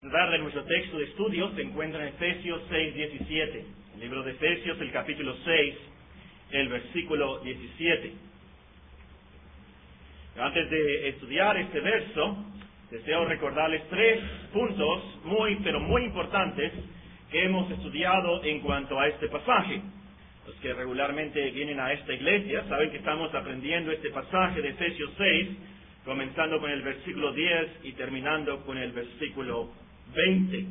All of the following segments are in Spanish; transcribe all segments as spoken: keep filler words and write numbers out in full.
De nuestro texto de estudio se encuentra en Efesios seis, diecisiete. El libro de Efesios, el capítulo seis, el versículo diecisiete. Antes de estudiar este verso, deseo recordarles tres puntos muy, pero muy importantes que hemos estudiado en cuanto a este pasaje. Los que regularmente vienen a esta iglesia saben que estamos aprendiendo este pasaje de Efesios seis, comenzando con el versículo diez y terminando con el versículo veinte.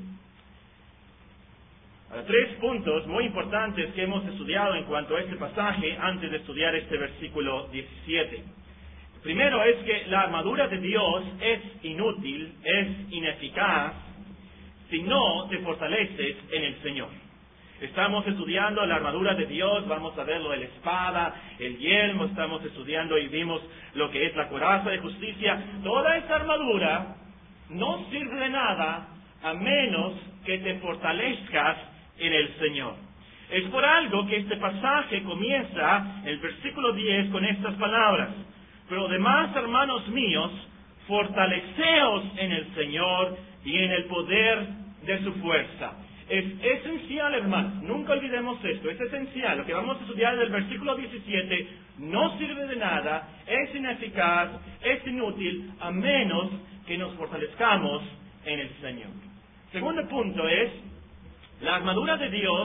Ahora, tres puntos muy importantes que hemos estudiado en cuanto a este pasaje antes de estudiar este versículo diecisiete. Primero es que la armadura de Dios es inútil, es ineficaz, si no te fortaleces en el Señor. Estamos estudiando la armadura de Dios, vamos a ver lo de la espada, el yelmo, estamos estudiando y vimos lo que es la coraza de justicia. Toda esa armadura no sirve de nada a menos que te fortalezcas en el Señor. Es por algo que este pasaje comienza, el versículo diez, con estas palabras: pero además, hermanos míos, fortaleceos en el Señor y en el poder de su fuerza. Es esencial, hermanos, nunca olvidemos esto, es esencial. Lo que vamos a estudiar del versículo diecisiete no sirve de nada, es ineficaz, es inútil, a menos que nos fortalezcamos en el Señor. Segundo punto es, la armadura de Dios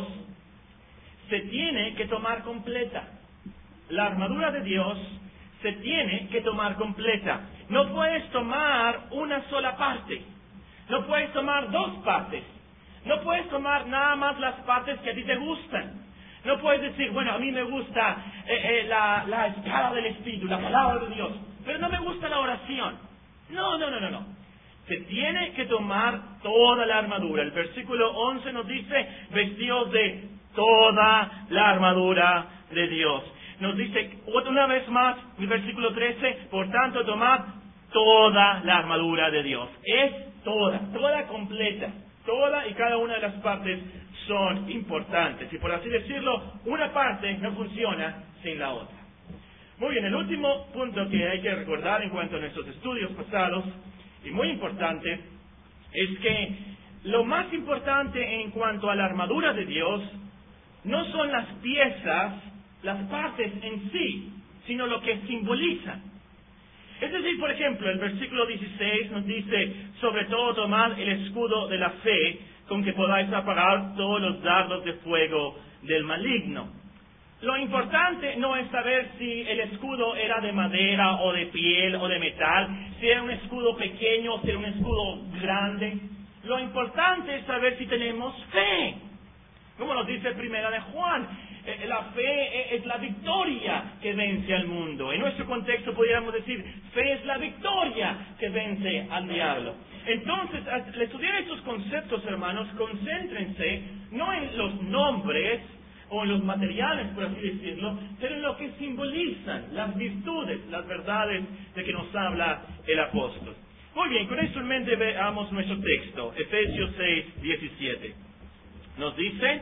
se tiene que tomar completa. La armadura de Dios se tiene que tomar completa. No puedes tomar una sola parte. No puedes tomar dos partes. No puedes tomar nada más las partes que a ti te gustan. No puedes decir, bueno, a mí me gusta eh, eh, la, la espada del Espíritu, la palabra de Dios, pero no me gusta la oración. No, no, no, no, no. Se tiene que tomar toda la armadura. El versículo once nos dice, vestidos de toda la armadura de Dios. Nos dice una vez más, el versículo trece, por tanto tomad toda la armadura de Dios. Es toda, toda completa. Toda y cada una de las partes son importantes. Y por así decirlo, una parte no funciona sin la otra. Muy bien, el último punto que hay que recordar en cuanto a nuestros estudios pasados, y muy importante, es que lo más importante en cuanto a la armadura de Dios no son las piezas, las partes en sí, sino lo que simbolizan. Es decir, por ejemplo, el versículo dieciséis nos dice, sobre todo tomad el escudo de la fe, con que podáis apagar todos los dardos de fuego del maligno. Lo importante no es saber si el escudo era de madera o de piel o de metal, si era un escudo pequeño o si era un escudo grande. Lo importante es saber si tenemos fe. Como nos dice Primera de Juan, eh, la fe es la victoria que vence al mundo. En nuestro contexto pudiéramos decir, fe es la victoria que vence al diablo. Entonces, al estudiar estos conceptos, hermanos, concéntrense no en los nombres o en los materiales, por así decirlo, pero en lo que simbolizan las virtudes, las verdades de que nos habla el apóstol. Muy bien, con esto en mente veamos nuestro texto, Efesios seis, diecisiete. Nos dice,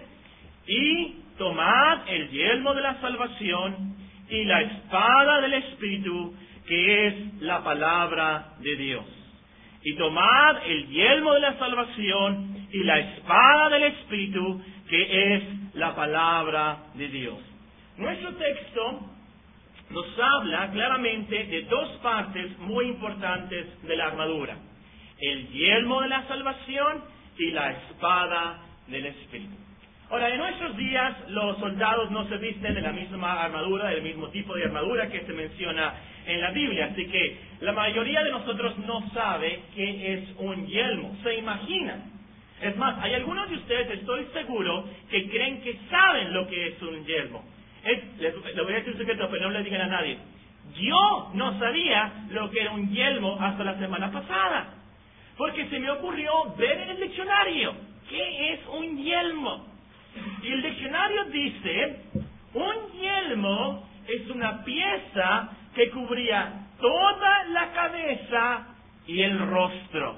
y tomad el yelmo de la salvación y la espada del Espíritu, que es la palabra de Dios. Y tomad el yelmo de la salvación y la espada del Espíritu, que es la palabra de Dios. Nuestro texto nos habla claramente de dos partes muy importantes de la armadura: el yelmo de la salvación y la espada del Espíritu. Ahora, en nuestros días los soldados no se visten de la misma armadura, del mismo tipo de armadura que se menciona en la Biblia, así que la mayoría de nosotros no sabe qué es un yelmo, se imagina. Es más, hay algunos de ustedes, estoy seguro, que creen que saben lo que es un yelmo. Es, les, les voy a decir un secreto, pero no le digan a nadie. Yo no sabía lo que era un yelmo hasta la semana pasada, porque se me ocurrió ver en el diccionario qué es un yelmo. Y el diccionario dice, un yelmo es una pieza que cubría toda la cabeza y el rostro.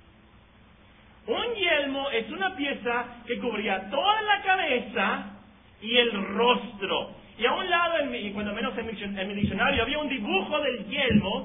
Un yelmo es una pieza que cubría toda la cabeza y el rostro. Y a un lado, en mi, cuando menos en mi, en mi diccionario, había un dibujo del yelmo, y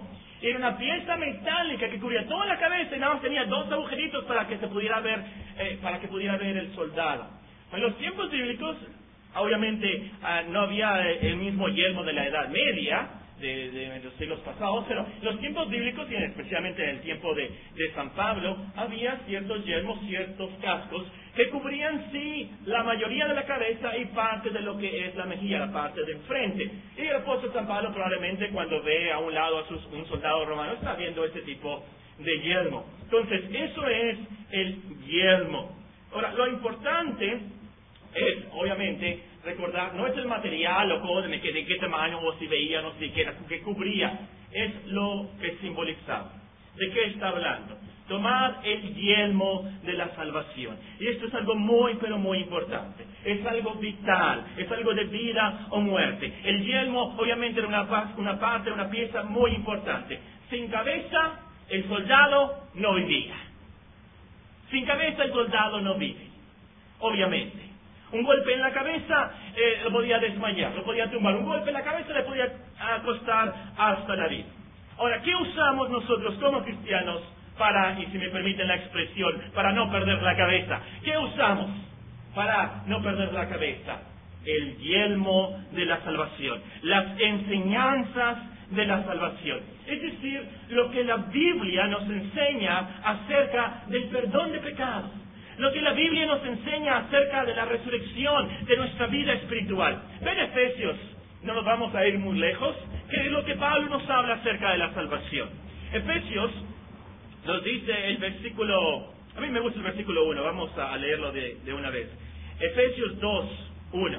Era una pieza metálica que cubría toda la cabeza y nada más tenía dos agujeritos para que se pudiera ver, eh, para que pudiera ver el soldado. En los tiempos bíblicos, obviamente, uh, no había el mismo yelmo de la Edad Media, de, de los siglos pasados, pero en los tiempos bíblicos, y especialmente en el tiempo de, de San Pablo, había ciertos yelmos, ciertos cascos, que cubrían, sí, la mayoría de la cabeza y parte de lo que es la mejilla, la parte de enfrente. Y el apóstol San Pablo probablemente cuando ve a un lado a sus, un soldado romano está viendo ese tipo de yelmo. Entonces, eso es el yelmo. Ahora, lo importante es, obviamente, recordar, no es el material o de qué, de qué tamaño o si veía, no sé qué, que cubría, es lo que simbolizaba. ¿De qué está hablando? Tomar el yelmo de la salvación. Y esto es algo muy, pero muy importante. Es algo vital, es algo de vida o muerte. El yelmo, obviamente, era una, una parte, una pieza muy importante. Sin cabeza, el soldado no vivía. Sin cabeza, el soldado no vive, obviamente. Un golpe en la cabeza eh, lo podía desmayar, lo podía tumbar. Un golpe en la cabeza le podía costar hasta la vida. Ahora, ¿qué usamos nosotros como cristianos para, y si me permiten la expresión, para no perder la cabeza? ¿Qué usamos para no perder la cabeza? El yelmo de la salvación, las enseñanzas de la salvación. Es decir, lo que la Biblia nos enseña acerca del perdón de pecados. Lo que la Biblia nos enseña acerca de la resurrección de nuestra vida espiritual. Ven Efesios, no nos vamos a ir muy lejos, que es lo que Pablo nos habla acerca de la salvación. Efesios nos dice el versículo, a mí me gusta el versículo uno, vamos a leerlo de, de una vez. Efesios dos, uno.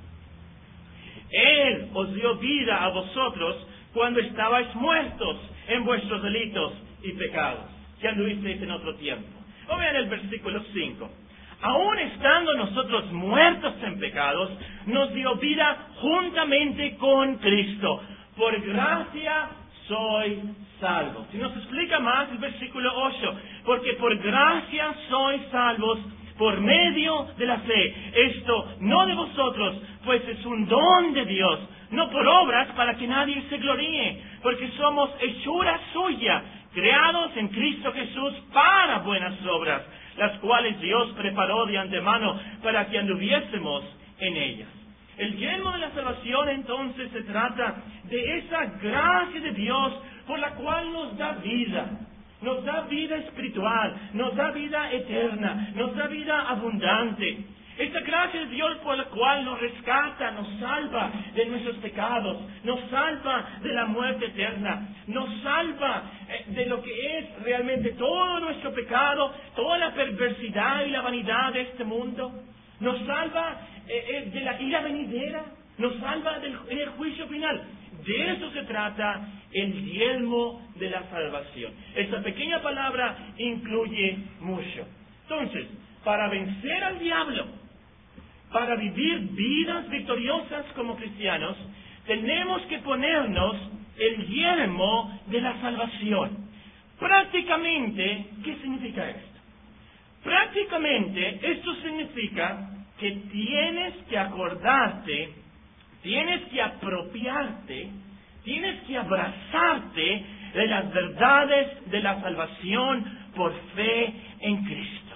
Él os dio vida a vosotros cuando estabais muertos en vuestros delitos y pecados, que anduvisteis en otro tiempo. O vean el versículo cinco. Aún estando nosotros muertos en pecados, nos dio vida juntamente con Cristo. Por gracia sois salvos. Y nos explica más el versículo ocho. Porque por gracia sois salvos por medio de la fe. Esto no de vosotros, pues es un don de Dios. No por obras para que nadie se gloríe. Porque somos hechura suya, creados en Cristo Jesús para buenas obras, las cuales Dios preparó de antemano para que anduviésemos en ellas. El yelmo de la salvación entonces se trata de esa gracia de Dios por la cual nos da vida, nos da vida espiritual, nos da vida eterna, nos da vida abundante. Esta gracia de Dios por la cual nos rescata, nos salva de nuestros pecados, nos salva de la muerte eterna, nos salva de lo que es realmente todo nuestro pecado, toda la perversidad y la vanidad de este mundo, nos salva eh, de la ira venidera, nos salva del, del juicio final. De eso se trata el yelmo de la salvación. Esta pequeña palabra incluye mucho. Entonces, para vencer al diablo, para vivir vidas victoriosas como cristianos, tenemos que ponernos el yelmo de la salvación. Prácticamente, ¿qué significa esto? Prácticamente, esto significa que tienes que acordarte, tienes que apropiarte, tienes que abrazarte de las verdades de la salvación por fe en Cristo.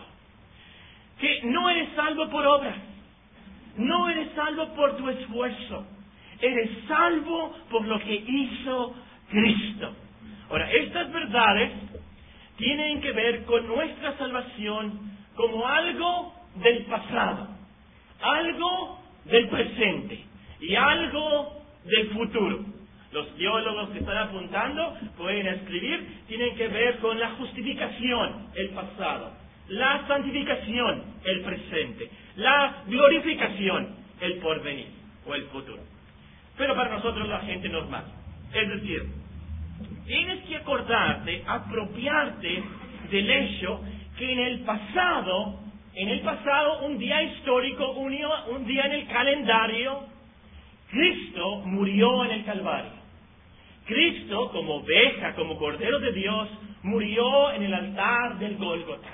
Que no eres salvo por obras. No eres salvo por tu esfuerzo. Eres salvo por lo que hizo Cristo. Ahora, estas verdades tienen que ver con nuestra salvación como algo del pasado, algo del presente y algo del futuro. Los teólogos que están apuntando pueden escribir, tienen que ver con la justificación, el pasado, la santificación, el presente, la glorificación, el porvenir o el futuro. Pero para nosotros la gente normal, es decir, tienes que acordarte, apropiarte del hecho que en el pasado, en el pasado, un día histórico, un día, un día en el calendario, Cristo murió en el Calvario. Cristo, como oveja, como Cordero de Dios, murió en el altar del Gólgota.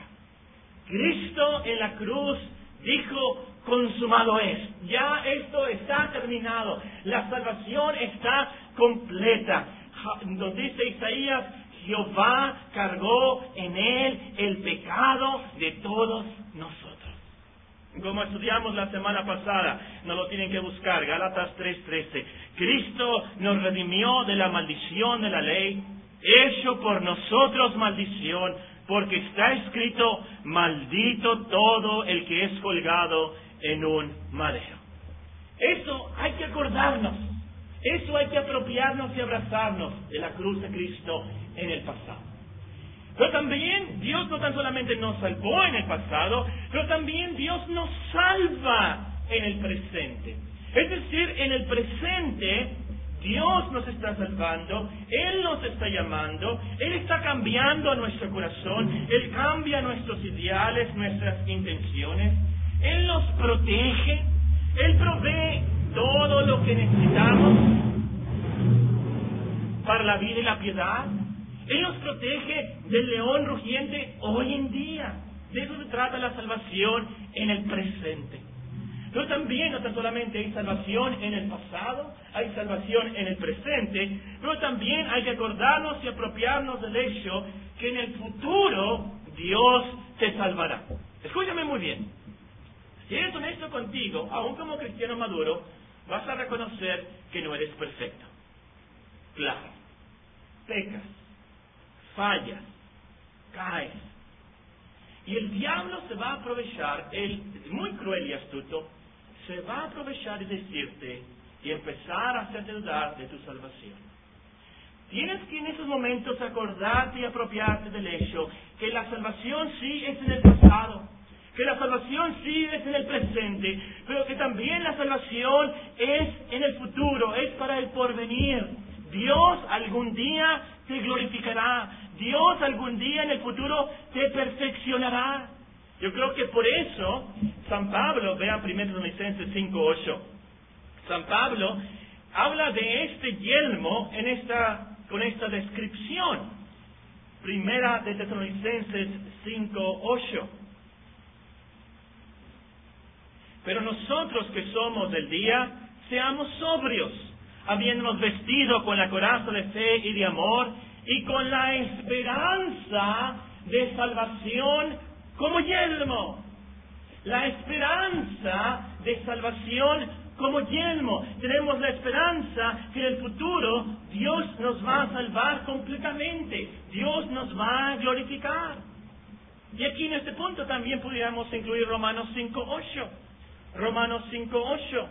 Cristo en la cruz dijo, consumado es, ya esto está terminado, la salvación está completa. Nos dice Isaías, Jehová cargó en él el pecado de todos nosotros. Como estudiamos la semana pasada, no lo tienen que buscar, Gálatas tres trece. Cristo nos redimió de la maldición de la ley, hecho por nosotros maldición, porque está escrito, maldito todo el que es colgado en un madero. Eso hay que acordarnos, eso hay que apropiarnos y abrazarnos de la cruz de Cristo en el pasado. Pero también Dios no tan solamente nos salvó en el pasado, pero también Dios nos salva en el presente. Es decir, en el presente Dios nos está salvando, Él nos está llamando, Él está cambiando nuestro corazón, Él cambia nuestros ideales, nuestras intenciones, Él nos protege, Él provee todo lo que necesitamos para la vida y la piedad. Él nos protege del león rugiente hoy en día. De eso se trata la salvación en el presente. Pero también no tan solamente hay salvación en el pasado, hay salvación en el presente, pero también hay que acordarnos y apropiarnos del hecho que en el futuro Dios te salvará. Escúchame muy bien. Si eres honesto contigo, aún como cristiano maduro, vas a reconocer que no eres perfecto. Claro, pecas, fallas, caes. Y el diablo se va a aprovechar, él es muy cruel y astuto, se va a aprovechar y decirte y empezar a hacerte dudar de tu salvación. Tienes que en esos momentos acordarte y apropiarte del hecho que la salvación sí es en el pasado, que la salvación sí es en el presente, pero que también la salvación es en el futuro, es para el porvenir. Dios algún día te glorificará, Dios algún día en el futuro te perfeccionará. Yo creo que por eso San Pablo, vean primero Tesalonicenses cinco ocho, San Pablo habla de este yelmo en esta, con esta descripción. Primera de Tesalonicenses cinco ocho. Pero nosotros que somos del día, seamos sobrios, habiéndonos vestido con la coraza de fe y de amor, y con la esperanza de salvación como yelmo. La esperanza de salvación como yelmo. Tenemos la esperanza que en el futuro Dios nos va a salvar completamente. Dios nos va a glorificar. Y aquí en este punto también pudiéramos incluir Romanos cinco ocho. Romanos cinco ocho.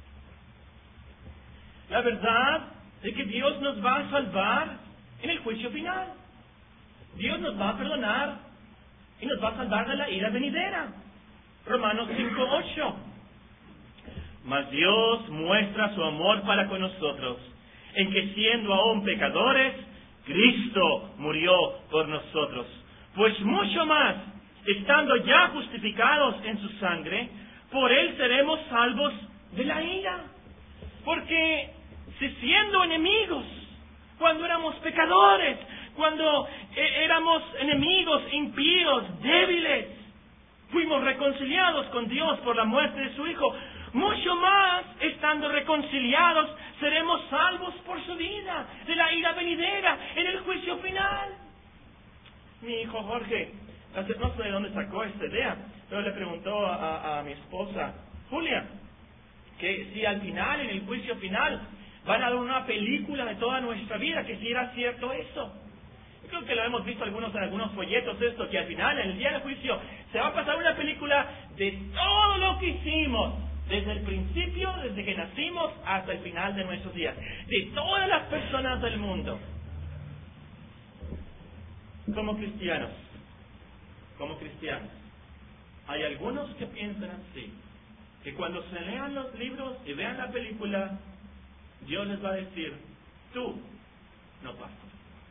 La verdad es que Dios nos va a salvar en el juicio final. Dios nos va a perdonar y nos va a salvar de la ira venidera. Romanos cinco ocho. Mas Dios muestra su amor para con nosotros, en que siendo aún pecadores, Cristo murió por nosotros. Pues mucho más, estando ya justificados en su sangre, por Él seremos salvos de la ira. Porque si siendo enemigos, cuando éramos pecadores, cuando eh, éramos enemigos, impíos, débiles, fuimos reconciliados con Dios por la muerte de su Hijo, mucho más, estando reconciliados, seremos salvos por su vida, de la ira venidera, en el juicio final. Mi hijo Jorge, no sé de dónde sacó esta idea, pero le preguntó a, a, a mi esposa Julia, que si al final, en el juicio final, van a dar una película de toda nuestra vida, que si era cierto eso. Yo creo que lo hemos visto algunos en algunos folletos esto, que al final, en el día del juicio, se va a pasar una película de todo lo que hicimos, desde el principio, desde que nacimos, hasta el final de nuestros días, de todas las personas del mundo. Como cristianos, como cristianos, hay algunos que piensan así, que cuando se lean los libros y vean la película, Dios les va a decir, tú no pasas,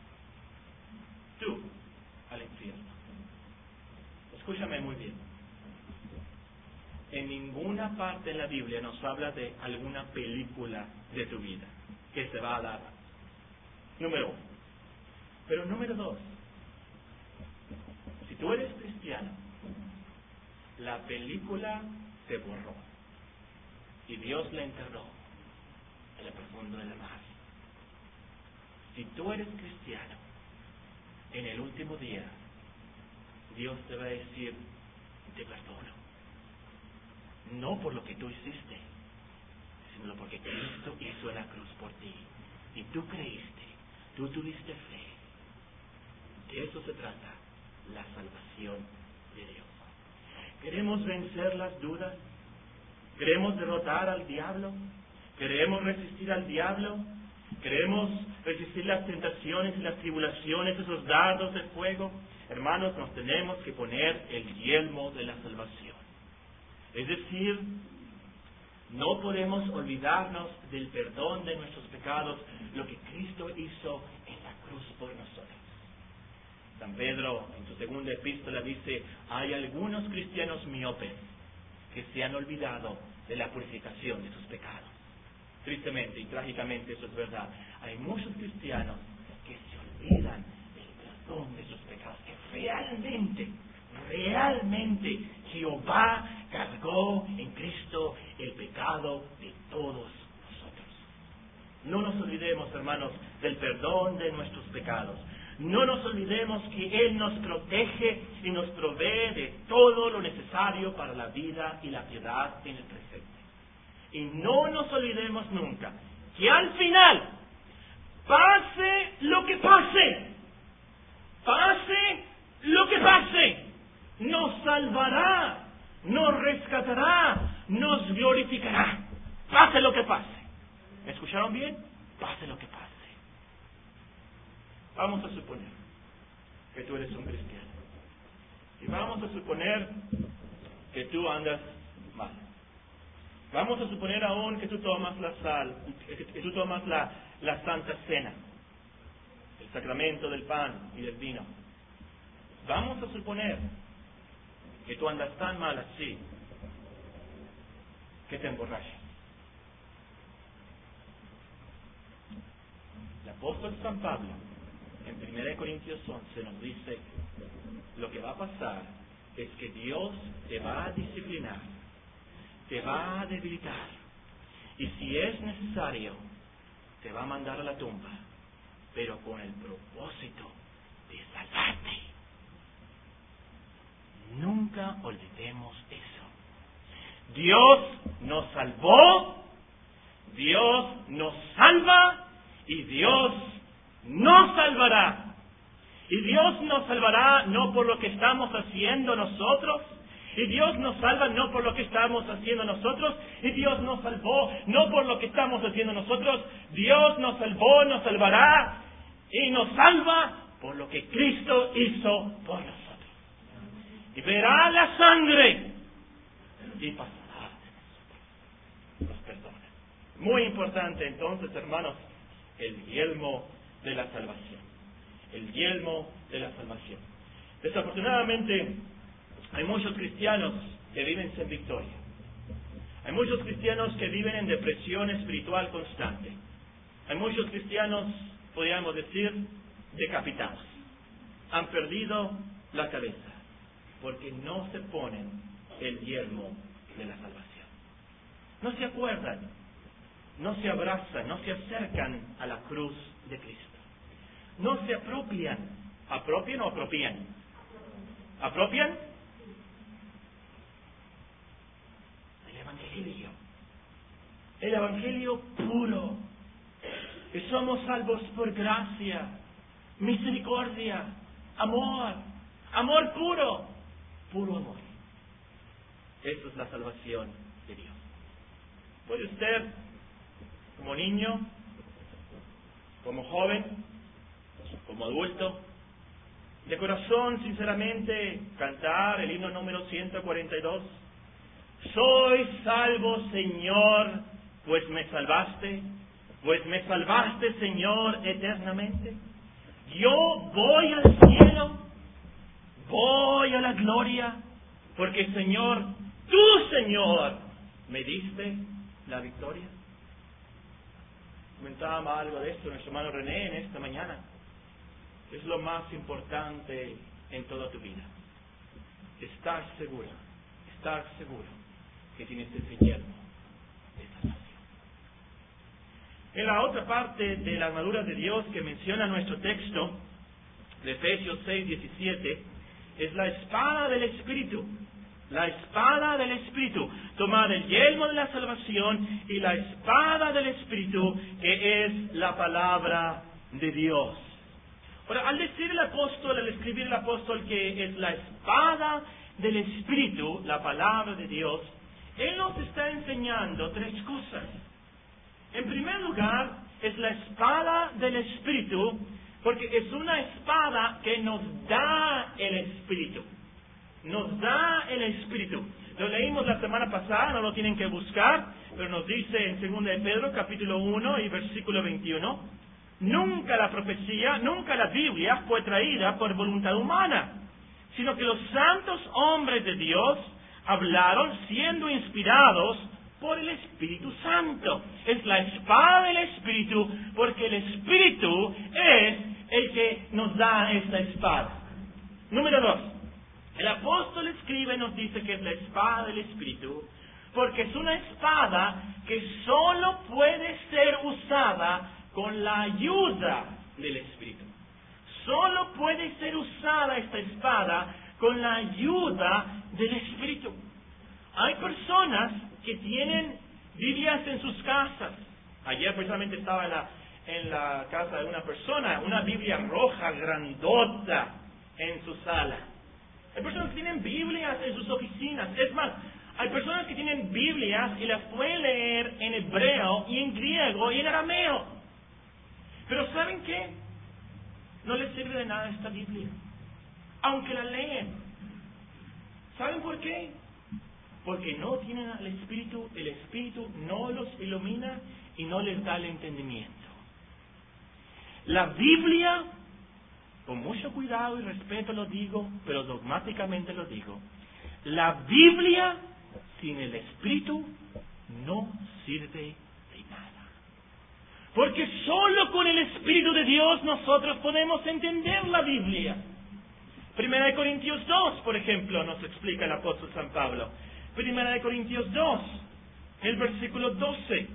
tú al infierno. Escúchame muy bien. En ninguna parte en la Biblia nos habla de alguna película de tu vida que se va a dar. Número uno. Pero número dos, si tú eres cristiano, la película se borró y Dios la enterró en el profundo del mar. Si tú eres cristiano, en el último día, Dios te va a decir, te perdono. No por lo que tú hiciste, sino porque Cristo hizo la cruz por ti. Y tú creíste, tú tuviste fe. De eso se trata la salvación de Dios. ¿Queremos vencer las dudas? ¿Queremos derrotar al diablo? ¿Queremos resistir al diablo? ¿Queremos resistir las tentaciones y las tribulaciones, esos dardos de fuego? Hermanos, nos tenemos que poner el yelmo de la salvación. Es decir, no podemos olvidarnos del perdón de nuestros pecados, lo que Cristo hizo en la cruz por nosotros. San Pedro, en su segunda epístola, dice, hay algunos cristianos miopes que se han olvidado de la purificación de sus pecados. Tristemente y trágicamente eso es verdad. Hay muchos cristianos que se olvidan del perdón de sus pecados, que realmente, realmente Jehová cargó en Cristo el pecado de todos nosotros. No nos olvidemos, hermanos, del perdón de nuestros pecados. No nos olvidemos que Él nos protege y nos provee de todo lo necesario para la vida y la piedad en el presente. Y no nos olvidemos nunca que al final, pase lo que pase, pase lo que pase, nos salvará, nos rescatará, nos glorificará. Pase lo que pase. ¿Me escucharon bien? Pase lo que pase. Vamos a suponer que tú eres un cristiano. Y vamos a suponer que tú andas mal. Vamos a suponer aún que tú tomas la sal, que tú tomas la, la Santa Cena, el sacramento del pan y del vino. Vamos a suponer que tú andas tan mal así, que te emborrachas. El apóstol San Pablo, en primera de Corintios once, nos dice, lo que va a pasar es que Dios te va a disciplinar, te va a debilitar, y si es necesario, te va a mandar a la tumba, pero con el propósito de salvarte. Nunca olvidemos eso. Dios nos salvó, Dios nos salva, y Dios nos salvará. Y Dios nos salvará no por lo que estamos haciendo nosotros, y Dios nos salva no por lo que estamos haciendo nosotros, y Dios nos salvó no por lo que estamos haciendo nosotros. Dios nos salvó, nos salvará y nos salva por lo que Cristo hizo por nosotros. Y verá la sangre y pasará de nosotros. Nos perdona. Muy importante entonces, hermanos, el yelmo de la salvación. El yelmo de la salvación. Desafortunadamente, hay muchos cristianos que viven sin victoria. Hay muchos cristianos que viven en depresión espiritual constante. Hay muchos cristianos, podríamos decir, decapitados. Han perdido la cabeza porque no se ponen el yelmo de la salvación. No se acuerdan, no se abrazan, no se acercan a la cruz de Cristo. No se apropian. ¿Apropian o apropian? ¿Apropian? El Evangelio. El Evangelio puro. Que somos salvos por gracia, misericordia, amor. Amor puro. Puro amor. Eso es la salvación de Dios. Puede usted, como niño, como joven, como adulto, de corazón, sinceramente, cantar el himno número ciento cuarenta y dos. Soy salvo, Señor, pues me salvaste, pues me salvaste, Señor, eternamente. Yo voy al cielo, voy a la gloria, porque, Señor, tú, Señor, me diste la victoria. Comentaba algo de esto nuestro hermano René en esta mañana. Es lo más importante en toda tu vida. Estar seguro, estar seguro que tienes ese yelmo de salvación. En la otra parte de la armadura de Dios que menciona nuestro texto, de Efesios seis, diecisiete, es la espada del Espíritu. La espada del Espíritu. Tomad el yelmo de la salvación y la espada del Espíritu, que es la palabra de Dios. Ahora, al decir el apóstol, al escribir el apóstol que es la espada del Espíritu, la palabra de Dios, él nos está enseñando tres cosas. En primer lugar, es la espada del Espíritu, porque es una espada que nos da el Espíritu. Nos da el Espíritu. Lo leímos la semana pasada, no lo tienen que buscar, pero nos dice en segunda de Pedro, capítulo uno y versículo veintiuno, nunca la profecía, nunca la Biblia fue traída por voluntad humana, sino que los santos hombres de Dios hablaron siendo inspirados por el Espíritu Santo. Es la espada del Espíritu, porque el Espíritu es el que nos da esta espada. Número dos, el apóstol escribe y nos dice que es la espada del Espíritu, porque es una espada que solo puede ser usada con la ayuda del Espíritu. Solo puede ser usada esta espada con la ayuda del Espíritu. Hay personas que tienen Biblias en sus casas. Ayer precisamente estaba en la, en la casa de una persona, una Biblia roja, grandota, en su sala. Hay personas que tienen Biblias en sus oficinas. Es más, hay personas que tienen Biblias y las pueden leer en hebreo y en griego y en arameo. Pero ¿saben qué? No les sirve de nada esta Biblia, aunque la leen. ¿Saben por qué? Porque no tienen al Espíritu, el Espíritu no los ilumina y no les da el entendimiento. La Biblia, con mucho cuidado y respeto lo digo, pero dogmáticamente lo digo, la Biblia sin el Espíritu no sirve de nada. Porque solo con el Espíritu de Dios nosotros podemos entender la Biblia. Primera de Corintios dos, por ejemplo, nos explica el apóstol San Pablo. Primera de Corintios dos, el versículo doce.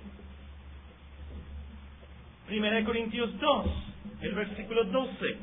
Primera de Corintios dos, el versículo doce.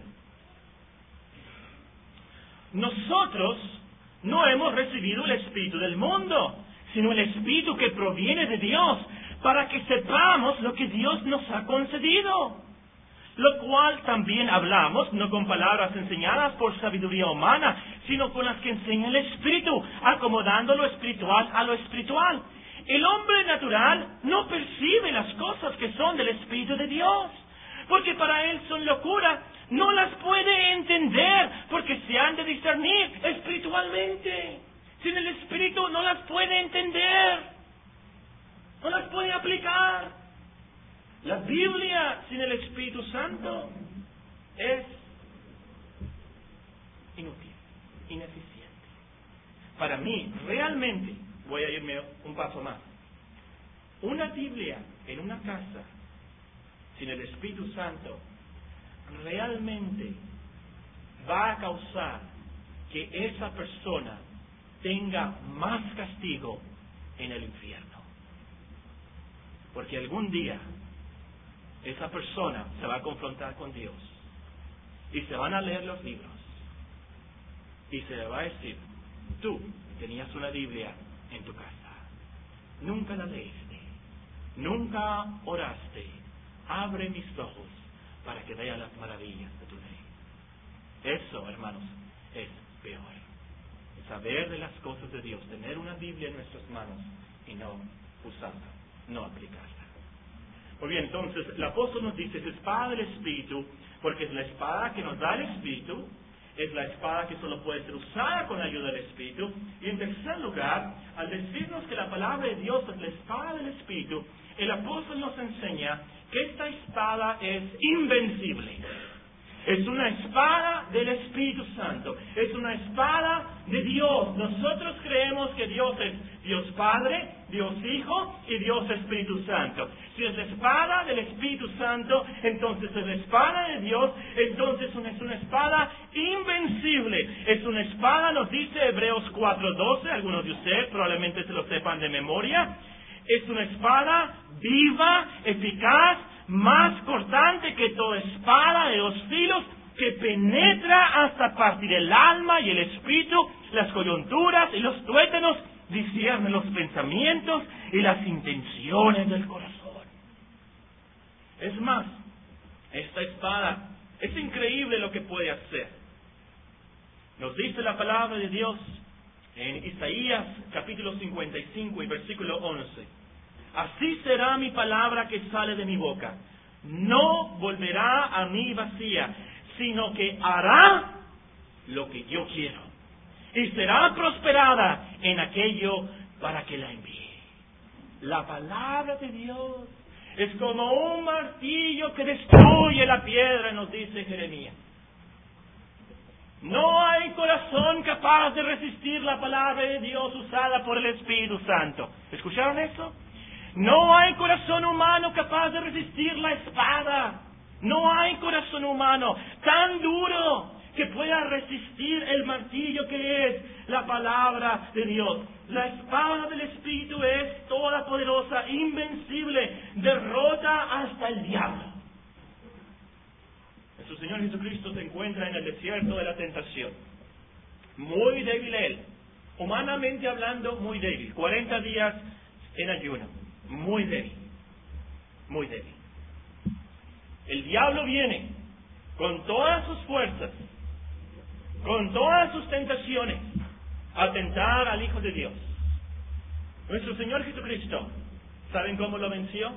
Nosotros no hemos recibido el Espíritu del mundo, sino el Espíritu que proviene de Dios, para que sepamos lo que Dios nos ha concedido. Lo cual también hablamos, no con palabras enseñadas por sabiduría humana, sino con las que enseña el Espíritu, acomodando lo espiritual a lo espiritual. El hombre natural no percibe las cosas que son del Espíritu de Dios, porque para él son locura, no las puede entender, porque se han de discernir espiritualmente. Sin el Espíritu no las puede entender. No las puede aplicar. La Biblia sin el Espíritu Santo es inútil, ineficiente. Para mí, realmente, voy a irme un paso más. Una Biblia en una casa sin el Espíritu Santo realmente va a causar que esa persona tenga más castigo en el infierno. Porque algún día esa persona se va a confrontar con Dios y se van a leer los libros y se le va a decir, tú tenías una Biblia en tu casa, nunca la leíste, nunca oraste, abre mis ojos para que vea las maravillas de tu ley. Eso, hermanos, es peor. Saber de las cosas de Dios, tener una Biblia en nuestras manos y no usarla, no aplicarla. Muy bien, entonces el apóstol nos dice, es espada del Espíritu, porque es la espada que nos da el Espíritu, es la espada que solo puede ser usada con la ayuda del Espíritu. Y en tercer lugar, al decirnos que la palabra de Dios es la espada del Espíritu, el apóstol nos enseña que esta espada es invencible. Es una espada del Espíritu Santo. Es una espada de Dios. Nosotros creemos que Dios es Dios Padre, Dios Hijo y Dios Espíritu Santo. Si es la espada del Espíritu Santo, entonces es la espada de Dios, entonces es una espada invencible. Es una espada, nos dice Hebreos cuatro doce, algunos de ustedes probablemente se lo sepan de memoria. Es una espada viva, eficaz, más cortante que toda espada de dos filos, que penetra hasta partir el alma y el espíritu, las coyunturas y los tuétanos, discierne los pensamientos y las intenciones del corazón. Es más, esta espada es increíble lo que puede hacer. Nos dice la palabra de Dios en Isaías capítulo cincuenta y cinco y versículo once. Así será mi palabra que sale de mi boca. No volverá a mí vacía, sino que hará lo que yo quiero. Y será prosperada en aquello para que la envíe. La palabra de Dios es como un martillo que destruye la piedra, nos dice Jeremías. No hay corazón capaz de resistir la palabra de Dios usada por el Espíritu Santo. ¿Escucharon eso? No hay corazón humano capaz de resistir la espada. No hay corazón humano tan duro que pueda resistir el martillo que es la palabra de Dios. La espada del Espíritu es toda poderosa, invencible, derrota hasta el diablo. Nuestro Señor Jesucristo se encuentra en el desierto de la tentación. Muy débil Él, humanamente hablando, muy débil. cuarenta días en ayuno, muy débil, muy débil. El diablo viene con todas sus fuerzas, con todas sus tentaciones, a tentar al Hijo de Dios. Nuestro Señor Jesucristo, ¿saben cómo lo venció?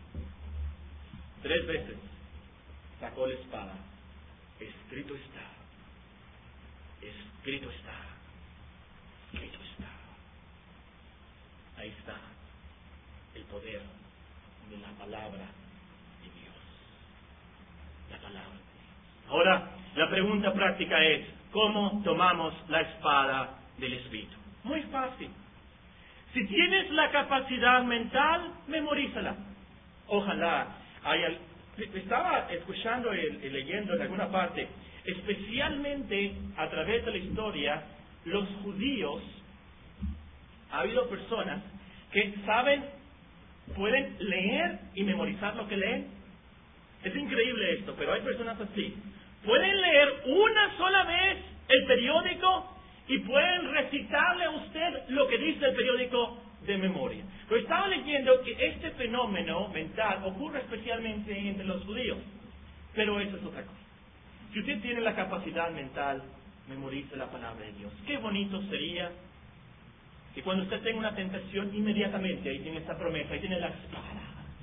Tres veces sacó la espada. Escrito está, escrito está, escrito está. Ahí está el poder de la palabra de Dios. La palabra de Dios. Ahora, la pregunta práctica es, ¿cómo tomamos la espada del Espíritu? Muy fácil. Si tienes la capacidad mental, memorízala. Ojalá haya... Estaba escuchando y leyendo en alguna parte, especialmente a través de la historia, los judíos, ha habido personas que saben, pueden leer y memorizar lo que leen. Es increíble esto, pero hay personas así. Pueden leer una sola vez el periódico y pueden recitarle a usted lo que dice el periódico de memoria. Pero estaba leyendo que este fenómeno mental ocurre especialmente entre los judíos. Pero eso es otra cosa. Si usted tiene la capacidad mental, memorice la palabra de Dios. Qué bonito sería que cuando usted tenga una tentación, inmediatamente ahí tiene esta promesa, ahí tiene la espada.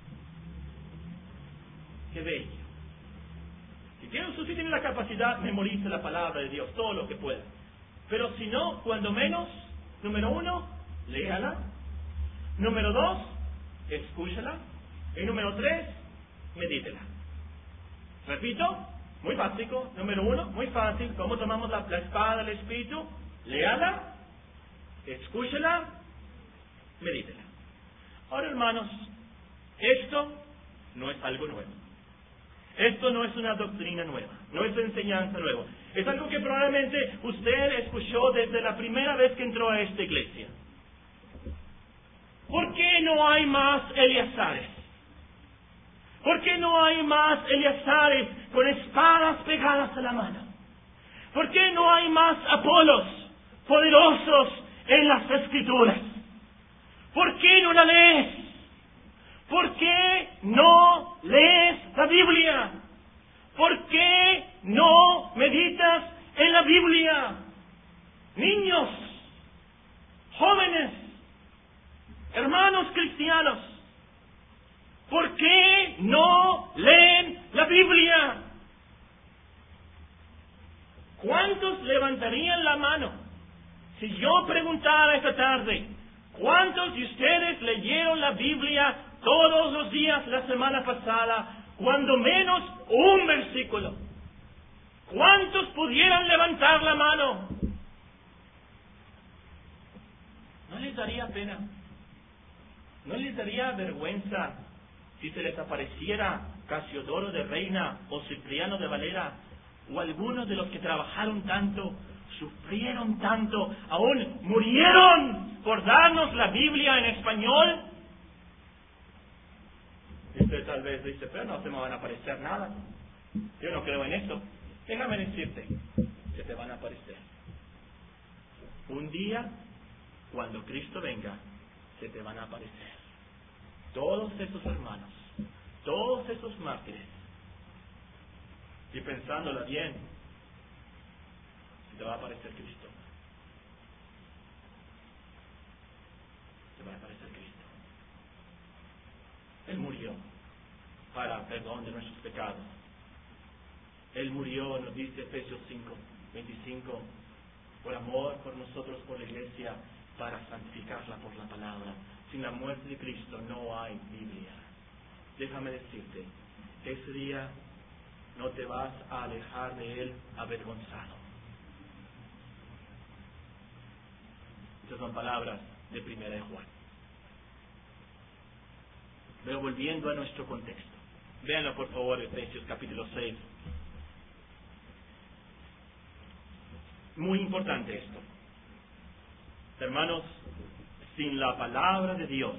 Qué bello. Si tiene, usted tiene la capacidad, memorice la palabra de Dios, todo lo que pueda. Pero si no, cuando menos, número uno, léala. Número dos, escúchala. Y número tres, medítela. Repito, muy básico. Número uno, muy fácil. ¿Cómo tomamos la, la espada del Espíritu? Léala, escúchala, medítela. Ahora, hermanos, esto no es algo nuevo. Esto no es una doctrina nueva, no es enseñanza nueva. Es algo que probablemente usted escuchó desde la primera vez que entró a esta iglesia. ¿Por qué no hay más Eleazares? ¿Por qué no hay más Eleazares con espadas pegadas a la mano? ¿Por qué no hay más Apolos poderosos en las Escrituras? ¿Por qué no la lees? ¿Por qué no lees la Biblia? ¿Por qué no meditas en la Biblia? Niños, jóvenes, hermanos cristianos, ¿por qué no leen la Biblia? ¿Cuántos levantarían la mano si yo preguntara esta tarde, ¿cuántos de ustedes leyeron la Biblia todos los días la semana pasada, cuando menos un versículo? ¿Cuántos pudieran levantar la mano? ¿No les daría pena? ¿No les daría vergüenza si se les apareciera Casiodoro de Reina o Cipriano de Valera o algunos de los que trabajaron tanto, sufrieron tanto, aún murieron por darnos la Biblia en español? Les Usted tal vez dice, pero no se me van a aparecer nada. Yo no creo en eso. Déjame decirte que te van a aparecer. Un día, cuando Cristo venga, se te van a aparecer todos esos hermanos, todos esos mártires. Y pensándola bien, se te va a aparecer Cristo. Se va a aparecer Cristo. Él murió para perdón de nuestros pecados. Él murió, nos dice Efesios cinco, veinticinco, por amor por nosotros, por la iglesia, para santificarla por la palabra. Sin la muerte de Cristo no hay Biblia. Déjame decirte, ese día no te vas a alejar de Él avergonzado. Estas son palabras de Primera de Juan. Pero volviendo a nuestro contexto, véanlo por favor, Efesios capítulo seis. Muy importante esto. Hermanos, sin la palabra de Dios,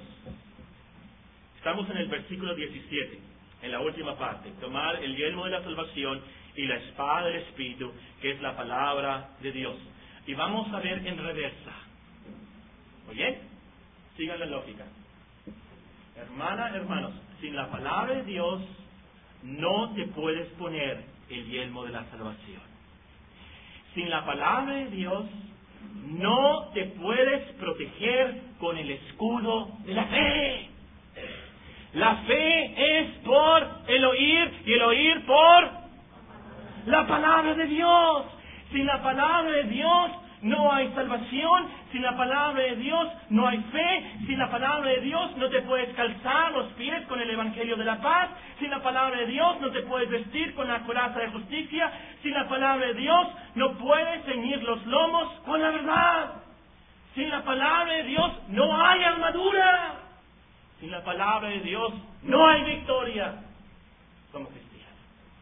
estamos en el versículo diecisiete, en la última parte, tomar el yelmo de la salvación y la espada del Espíritu, que es la palabra de Dios. Y vamos a ver en reversa. ¿Oye? Sigan la lógica. Hermana, hermanos, sin la palabra de Dios no te puedes poner el yelmo de la salvación. Sin la palabra de Dios no te puedes proteger con el escudo de la fe. La fe es por el oír y el oír por la palabra de Dios. Sin la palabra de Dios no hay salvación. Sin la palabra de Dios no hay fe. Sin la palabra de Dios no te puedes calzar los pies con el evangelio de la paz. Sin la palabra de Dios no te puedes vestir con la coraza de justicia. Sin la palabra de Dios no puedes ceñir los lomos con la verdad. Sin la palabra de Dios no hay armadura. Sin la palabra de Dios no hay victoria como cristianos.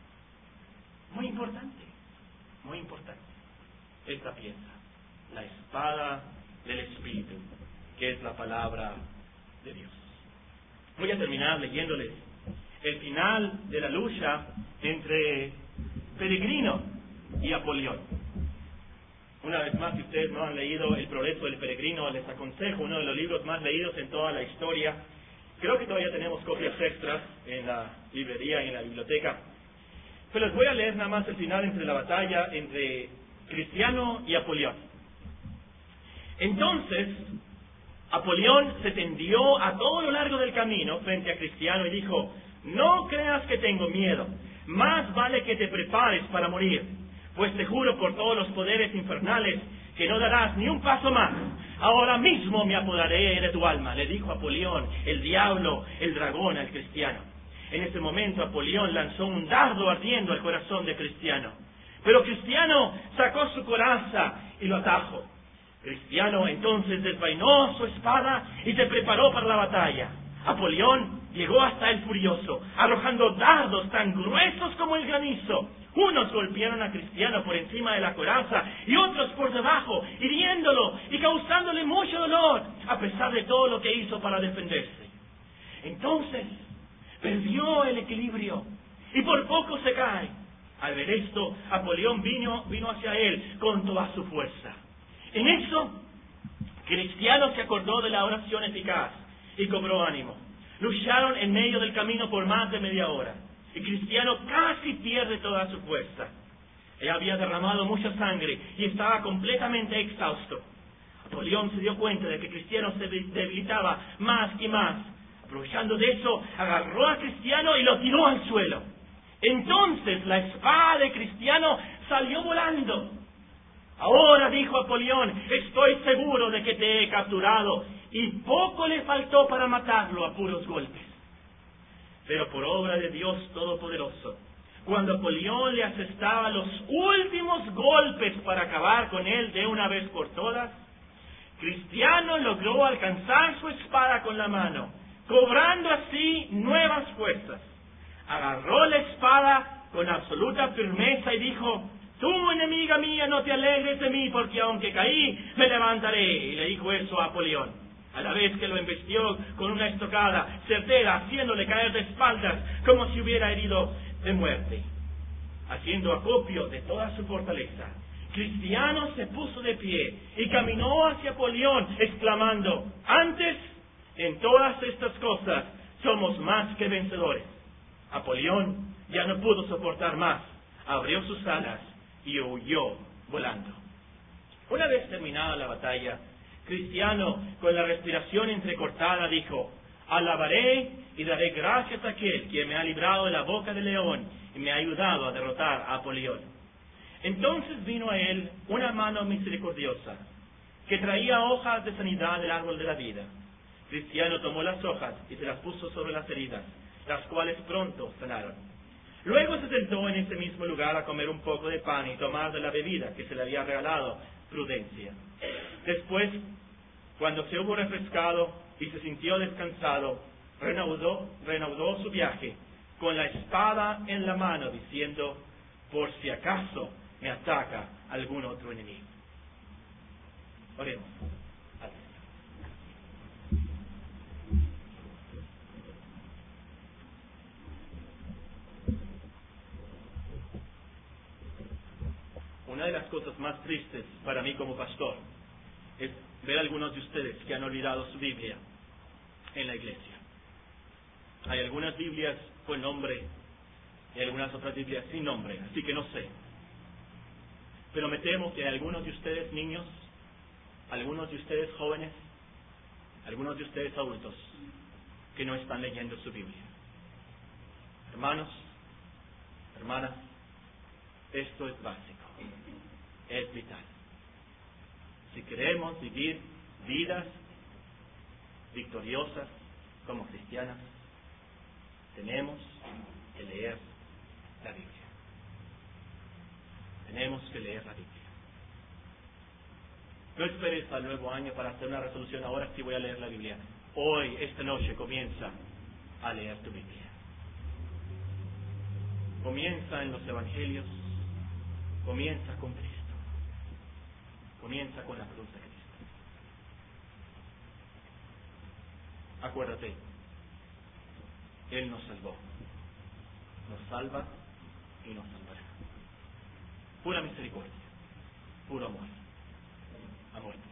Muy importante, muy importante esta pieza, la espada del Espíritu, que es la palabra de Dios. Voy a terminar leyéndoles el final de la lucha entre Peregrino y Apolión. Una vez más, si ustedes no han leído El progreso del peregrino, les aconsejo uno de los libros más leídos en toda la historia. Creo que todavía tenemos copias extras en la librería y en la biblioteca. Pero les voy a leer nada más el final entre la batalla entre Cristiano y Apolión. Entonces, Apolión se tendió a todo lo largo del camino frente a Cristiano y dijo: no creas que tengo miedo, más vale que te prepares para morir, pues te juro por todos los poderes infernales que no darás ni un paso más. Ahora mismo me apoderaré de tu alma, le dijo Apolión, el diablo, el dragón, al Cristiano. En ese momento Apolión lanzó un dardo ardiendo al corazón de Cristiano, pero Cristiano sacó su coraza y lo atajó. Cristiano entonces desvainó su espada y se preparó para la batalla. Apolión llegó hasta él furioso, arrojando dardos tan gruesos como el granizo. Unos golpearon a Cristiano por encima de la coraza y otros por debajo, hiriéndolo y causándole mucho dolor, a pesar de todo lo que hizo para defenderse. Entonces perdió el equilibrio y por poco se cae. Al ver esto, Apolión vino, vino hacia él con toda su fuerza. En eso, Cristiano se acordó de la oración eficaz y cobró ánimo. Lucharon en medio del camino por más de media hora, y Cristiano casi pierde toda su fuerza. Él había derramado mucha sangre y estaba completamente exhausto. Apolión se dio cuenta de que Cristiano se debilitaba más y más. Aprovechando de eso, agarró a Cristiano y lo tiró al suelo. Entonces la espada de Cristiano salió volando. Ahora, dijo Apolión, estoy seguro de que te he capturado, y poco le faltó para matarlo a puros golpes. Pero por obra de Dios Todopoderoso, cuando Apolión le asestaba los últimos golpes para acabar con él de una vez por todas, Cristiano logró alcanzar su espada con la mano, cobrando así nuevas fuerzas. Agarró la espada con absoluta firmeza y dijo: tú, enemiga mía, no te alegres de mí, porque aunque caí, me levantaré. Y le dijo eso a Apolión. a la vez que lo embestió con una estocada certera, haciéndole caer de espaldas, como si hubiera herido de muerte. Haciendo acopio de toda su fortaleza, Cristiano se puso de pie y caminó hacia Apolión, exclamando: antes, en todas estas cosas, somos más que vencedores. Apolión ya no pudo soportar más, abrió sus alas y huyó volando. Una vez terminada la batalla, Cristiano, con la respiración entrecortada, dijo: alabaré y daré gracias a aquel que me ha librado de la boca del león y me ha ayudado a derrotar a Apolión. Entonces vino a él una mano misericordiosa, que traía hojas de sanidad del árbol de la vida. Cristiano tomó las hojas y se las puso sobre las heridas, las cuales pronto sanaron. Luego se sentó en ese mismo lugar a comer un poco de pan y tomar de la bebida que se le había regalado Prudencia. Después, cuando se hubo refrescado y se sintió descansado, reanudó, reanudó su viaje con la espada en la mano, diciendo: por si acaso me ataca algún otro enemigo. Oremos. Una de las cosas más tristes para mí como pastor es ver a algunos de ustedes que han olvidado su Biblia en la iglesia. Hay algunas Biblias con nombre y algunas otras Biblias sin nombre, así que no sé. Pero me temo que hay algunos de ustedes niños, algunos de ustedes jóvenes, algunos de ustedes adultos que no están leyendo su Biblia. Hermanos, hermanas, esto es básico, es vital. Si queremos vivir vidas victoriosas como cristianas, tenemos que leer la Biblia. Tenemos que leer la Biblia. No esperes al nuevo año para hacer una resolución: ahora sí voy a leer la Biblia. Hoy, esta noche, comienza a leer tu Biblia. Comienza en los Evangelios. Comienza con Cristo. Comienza con la cruz de Cristo. Acuérdate, Él nos salvó. Nos salva y nos salvará. Pura misericordia, puro amor. Amor.